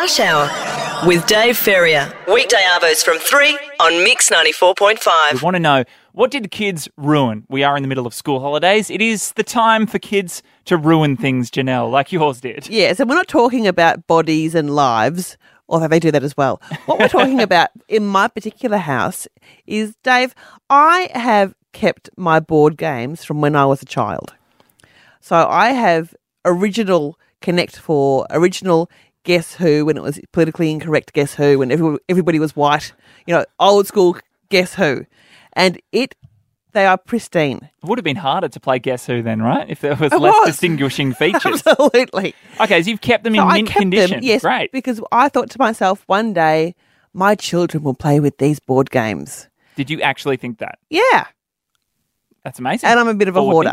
Rush Hour with Dave Ferrier. Weekday arvos from 3 on Mix 94.5. We want to know, what did the kids ruin? We are in the middle of school holidays. It is the time for kids to ruin things, Janelle, like yours did. Yeah, so we're not talking about bodies and lives, although they do that as well. What we're talking about in my particular house is, Dave, I have kept my board games from when I was a child. So I have original Connect Four, original Guess Who, when it was politically incorrect Guess Who, when everybody was white, old school Guess Who. And they are pristine. It would have been harder to play Guess Who then, right? If there was less distinguishing features. Absolutely. Okay, so you've kept them in mint condition. Yes, great. Because I thought to myself, one day my children will play with these board games. Did you actually think that? Yeah. That's amazing. And I'm a bit of a hoarder.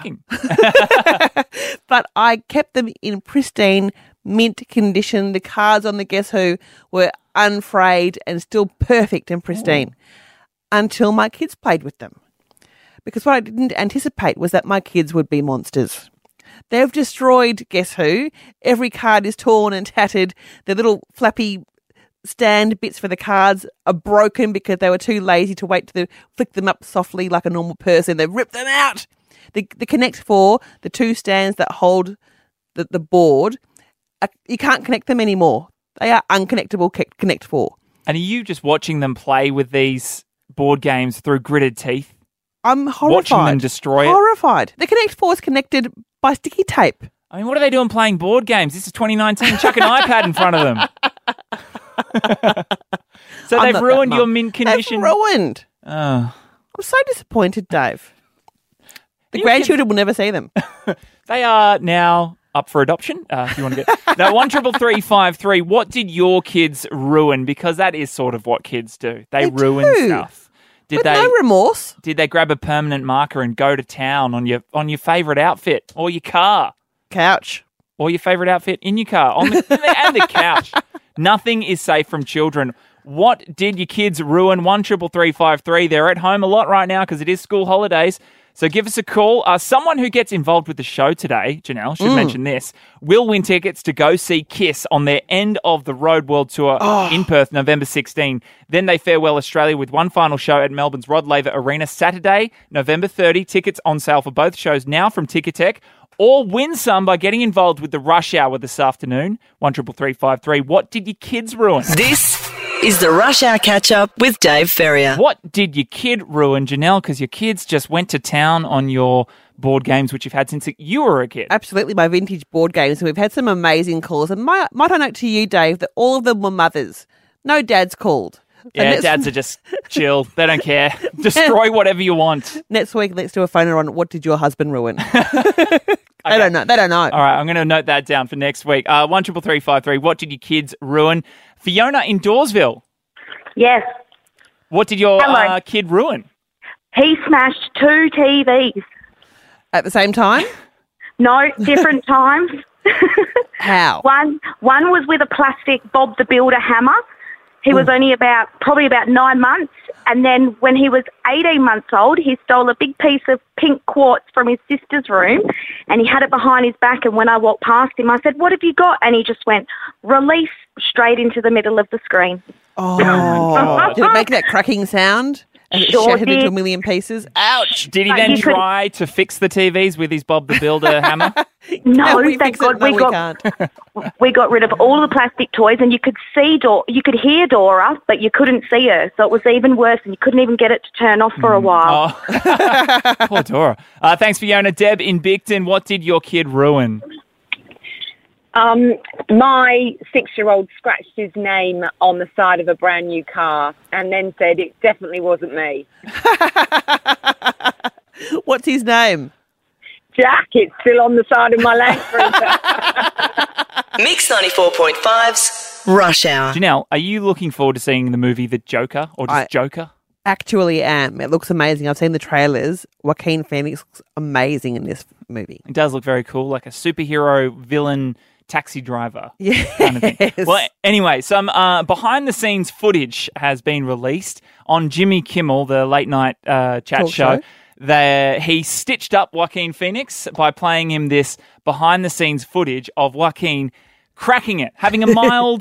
But I kept them in pristine, mint condition. The cards on the Guess Who were unfrayed and still perfect and pristine until my kids played with them. Because what I didn't anticipate was that my kids would be monsters. They've destroyed Guess Who. Every card is torn and tattered. The little flappy stand bits for the cards are broken because they were too lazy to wait to flick them up softly like a normal person. They've ripped them out. The Connect Four, the two stands that hold the board, you can't connect them anymore. They are unconnectable Connect Four. And are you just watching them play with these board games through gritted teeth? I'm horrified. Watching them destroy it? Horrified. The Connect Four is connected by sticky tape. I mean, what are they doing playing board games? This is 2019. Chuck an iPad in front of them. So they've ruined your mint condition. They've ruined. Oh. I'm so disappointed, Dave. The grandchildren will never see them. They are now up for adoption, if you want to get... Now, 133353, what did your kids ruin? Because that is sort of what kids do. They ruin stuff. No remorse. Did they grab a permanent marker and go to town on your favourite outfit or your car? Couch. Or your favourite outfit in your car and the couch. Nothing is safe from children. What did your kids ruin? 133353. They're at home a lot right now because it is school holidays. So give us a call. Someone who gets involved with the show today, Janelle, should mention this, will win tickets to go see Kiss on their End of the Road World Tour in Perth, November 16. Then they farewell Australia with one final show at Melbourne's Rod Laver Arena, Saturday, November 30. Tickets on sale for both shows now from Ticketek. Or win some by getting involved with the Rush Hour this afternoon. 133353. What did your kids ruin? This is the Rush Hour Catch-Up with Dave Ferrier. What did your kid ruin, Janelle? Because your kids just went to town on your board games, which you've had since you were a kid. Absolutely, my vintage board games. And we've had some amazing calls. And might I note to you, Dave, that all of them were mothers. No dads called. Yeah, dads are just chill. They don't care. Destroy whatever you want. Next week, let's do a phone on what did your husband ruin? They don't know. All right, I'm going to note that down for next week. 133353. What did your kids ruin? Fiona in Dawesville. Yes. What did your kid ruin? He smashed 2 TVs. At the same time? No, different times. How? One was with a plastic Bob the Builder hammer. He was only probably about 9 months. And then when he was 18 months old, he stole a big piece of pink quartz from his sister's room and he had it behind his back. And when I walked past him, I said, "What have you got?" And he just went, "Release," straight into the middle of the screen. Oh, did it make that cracking sound? And it shattered into a million pieces? Ouch! Did he then try to fix the TVs with his Bob the Builder hammer? No, we thank God can't. we got rid of all the plastic toys, and you could hear Dora, but you couldn't see her, so it was even worse, and you couldn't even get it to turn off for a while. Oh. Poor Dora. Thanks, Fiona. Deb in Bicton, what did your kid ruin? My 6-year-old scratched his name on the side of a brand new car and then said it definitely wasn't me. What's his name? Jack, it's still on the side of my Land Cruiser. Mix 94.5's Rush Hour. Janelle, are you looking forward to seeing the movie The Joker or just Joker? Actually am. It looks amazing. I've seen the trailers. Joaquin Phoenix looks amazing in this movie. It does look very cool, like a superhero villain taxi driver. Yes. Kind of thing. Well, anyway, some behind-the-scenes footage has been released on Jimmy Kimmel, the late-night chat Talk show. He stitched up Joaquin Phoenix by playing him this behind-the-scenes footage of Joaquin cracking it, having a mild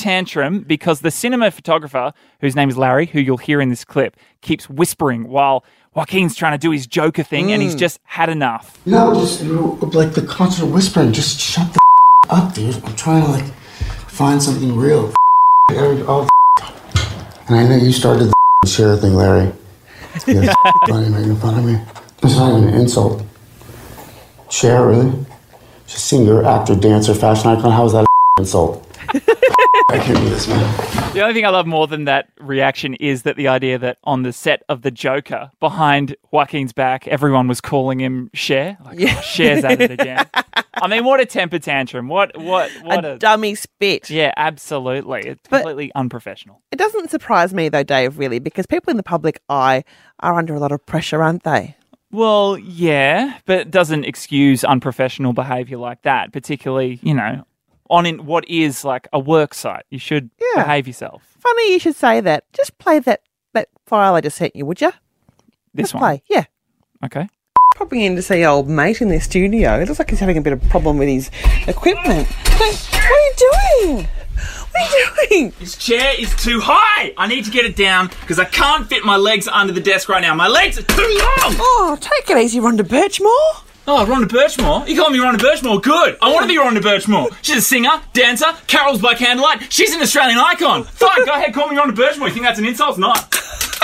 tantrum because the cinema photographer, whose name is Larry, who you'll hear in this clip, keeps whispering while Joaquin's trying to do his Joker thing and he's just had enough. No, just like the constant whispering. Just shut the up, dude. I'm trying to like find something real. Oh, and I know you started the share thing, Larry. You're funny, making fun of me. It's not even an insult. Cher, really? She's a singer, actor, dancer, fashion icon. How is that an insult? I can't do this, man. The only thing I love more than that reaction is that the idea that on the set of The Joker, behind Joaquin's back, everyone was calling him Cher. Like, oh, Cher's at it again. I mean, what a temper tantrum. What a dummy spit. Yeah, absolutely. It's completely unprofessional. It doesn't surprise me, though, Dave, really, because people in the public eye are under a lot of pressure, aren't they? Well, yeah, but it doesn't excuse unprofessional behaviour like that, particularly, on what is like a work site. You should behave yourself. Funny you should say that. Just play that file I just sent you, would you? This just one? Play, yeah. Okay. Popping in to see old mate in their studio. It looks like he's having a bit of a problem with his equipment. What are you doing? What are you doing? This chair is too high. I need to get it down because I can't fit my legs under the desk right now. My legs are too long. Oh, take it easy, Rhonda Birchmore. Oh, Rhonda Birchmore? You call me Rhonda Birchmore? Good. I want to be Rhonda Birchmore. She's a singer, dancer, carols by candlelight. She's an Australian icon. Fine, go ahead, call me Rhonda Birchmore. You think that's an insult? It's not.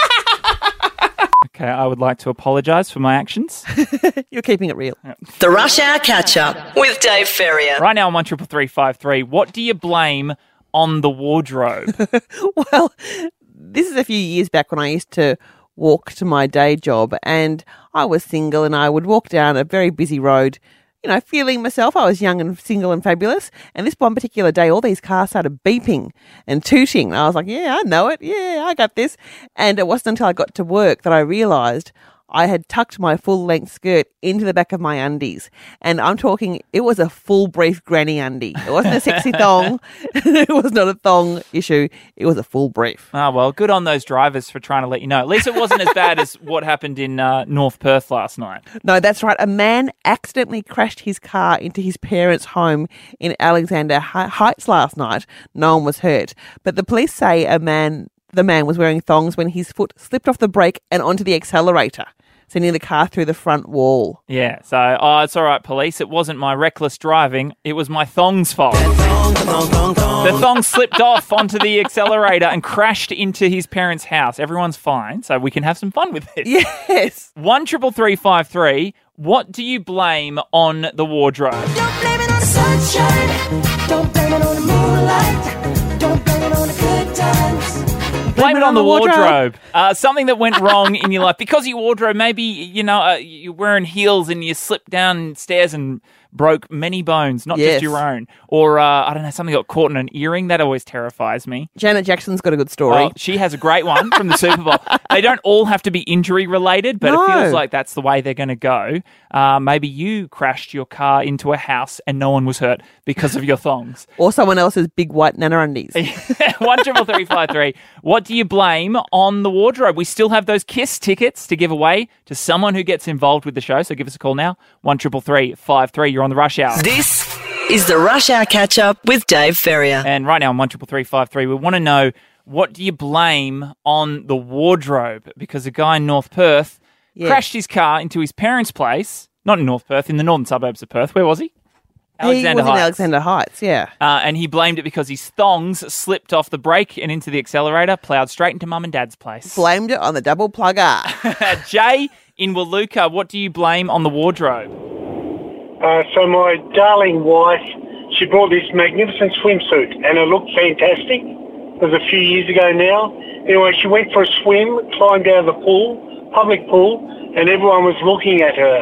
Okay, I would like to apologise for my actions. You're keeping it real. The Rush Hour Catch-Up with Dave Ferrier. Right now on 133353, what do you blame on the wardrobe? Well, this is a few years back when I used to walk to my day job and I was single and I would walk down a very busy road, feeling myself. I was young and single and fabulous. And this one particular day, all these cars started beeping and tooting. And I was like, yeah, I know it. Yeah, I got this. And it wasn't until I got to work that I realised I had tucked my full-length skirt into the back of my undies. And I'm talking, it was a full brief granny undie. It wasn't a sexy thong. It was not a thong issue. It was a full brief. Oh, well, good on those drivers for trying to let you know. At least it wasn't as bad as what happened in North Perth last night. No, that's right. A man accidentally crashed his car into his parents' home in Alexander Heights last night. No one was hurt. But the police say the man was wearing thongs when his foot slipped off the brake and onto the accelerator, sending the car through the front wall. Yeah, so, it's all right, police. It wasn't my reckless driving. It was my thong's fault. The thong slipped off onto the accelerator and crashed into his parents' house. Everyone's fine, so we can have some fun with this. Yes. 133353, what do you blame on the wardrobe? Don't blame it on the sunshine. Don't blame it on the moonlight. Don't blame it on the good times. Blame it on the wardrobe. Something that went wrong in your life. Because your wardrobe, maybe, you're wearing heels and you slipped downstairs and broke many bones, not just your own. Or, I don't know, something got caught in an earring. That always terrifies me. Janet Jackson's got a good story. Oh, she has a great one from the Super Bowl. They don't all have to be injury related, but it feels like that's the way they're going to go. Maybe you crashed your car into a house and no one was hurt because of your thongs. Or someone else's big white nana undies. 133353. What do you blame on the wardrobe? We still have those KISS tickets to give away to someone who gets involved with the show. So give us a call now. 133353. You're on the Rush Hour. This is the Rush Hour Catch-Up with Dave Ferrier. And right now on 133353, we want to know, what do you blame on the wardrobe? Because a guy in North Perth crashed his car into his parents' place. Not in North Perth, in the northern suburbs of Perth. Where was he? Alexander Heights. In Alexander Heights, yeah. And he blamed it because his thongs slipped off the brake and into the accelerator, ploughed straight into Mum and Dad's place. Blamed it on the double plugger. Jay in Waluka, what do you blame on the wardrobe? So my darling wife, she bought this magnificent swimsuit and it looked fantastic. It was a few years ago now. Anyway, she went for a swim, climbed out of the pool, public pool, and everyone was looking at her.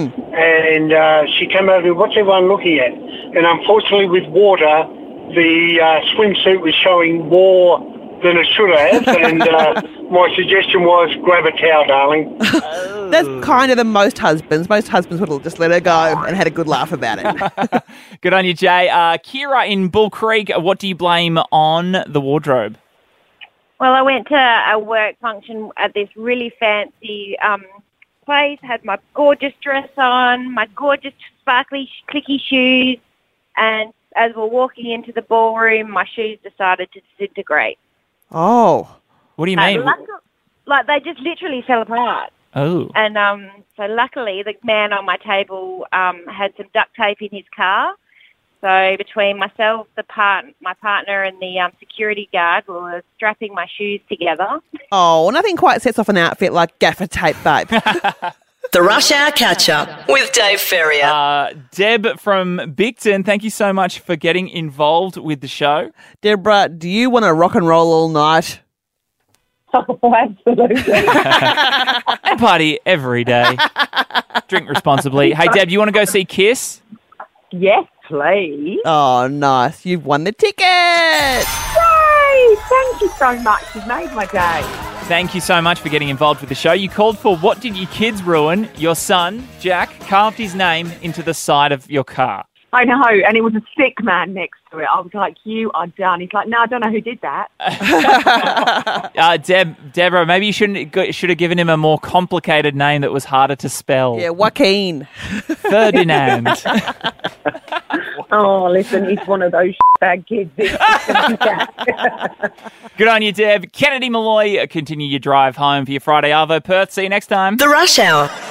And she came over, what's everyone looking at? And unfortunately with water, the swimsuit was showing more than it should have. And my suggestion was, grab a towel, darling. That's kind of the most husbands. Most husbands would have just let her go and had a good laugh about it. Good on you, Jay. Kira in Bull Creek, what do you blame on the wardrobe? Well, I went to a work function at this really fancy place, had my gorgeous dress on, my gorgeous sparkly clicky shoes, and as we're walking into the ballroom, my shoes decided to disintegrate. Oh. What do you mean? Like they just literally fell apart. Oh. And so luckily the man on my table had some duct tape in his car. So between myself, my partner and the security guard, we were strapping my shoes together. Oh, nothing quite sets off an outfit like gaffer tape, babe. The Rush Hour Catch-Up with Dave Ferrier. Deb from Bicton, thank you so much for getting involved with the show. Deborah, do you want to rock and roll all night? Oh, absolutely. And party every day. Drink responsibly. Hey, Deb, you want to go see Kiss? Yes, please. Oh, nice. You've won the ticket. Yay! Thank you so much. You've made my day. Thank you so much for getting involved with the show. You called for What Did Your Kids Ruin? Your son, Jack, carved his name into the side of your car. I know, and it was a sick man next to it. I was like, you are done. He's like, no, I don't know who did that. Deborah, maybe you should have given him a more complicated name that was harder to spell. Yeah, Joaquin. Ferdinand. Oh, listen, he's one of those bad kids. Good on you, Deb. Kennedy Malloy, continue your drive home for your Friday Arvo. Perth, see you next time. The Rush Hour.